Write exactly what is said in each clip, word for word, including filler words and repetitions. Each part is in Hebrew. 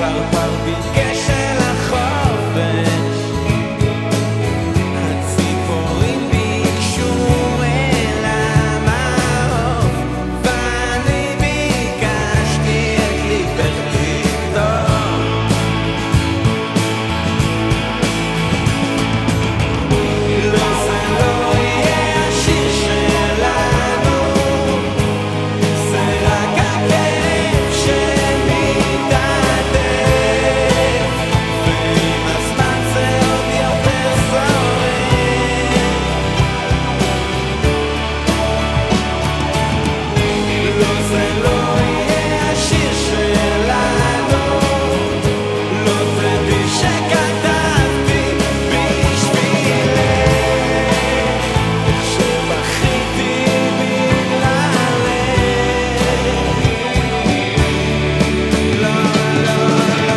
פרפר ביקש אל החופש, הציפורים ביקשו אל המעוף, ואני ביקשתי את ליבך לכתוב. לא, זה לא יהיה השיר שלנו, זה רק הכאב שמתעטף, ועם הזמן זה עוד יותר שורף. לא, זה לא יהיה השיר שלנו, לא תדעי שכתבתי בשבילך, שבכיתי בגללך. לא, לא, לא.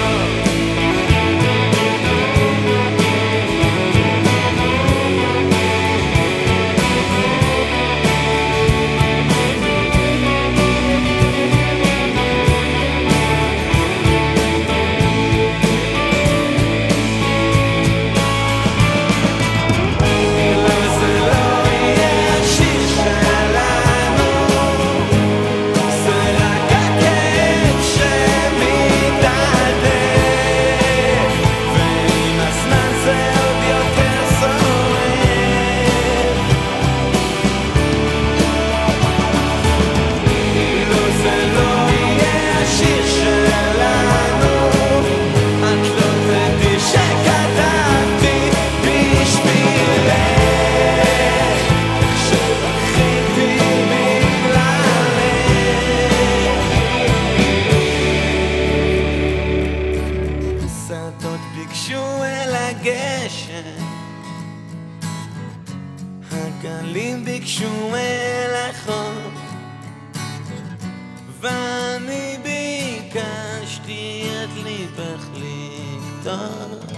לא, זה לא יהיה השיר שלנו, זה רק הכאב שמתעטף, ועם הזמן זה עוד יותר שורף. לא, זה לא יהיה השיר שלנו, את לא תדעי שכתבתי בשבילך, שבכיתי בגללך. השדות ביקשו אל הגשם, הגלים ביקשו אל החוף, ואני ביקשתי את ליבך לכתוב.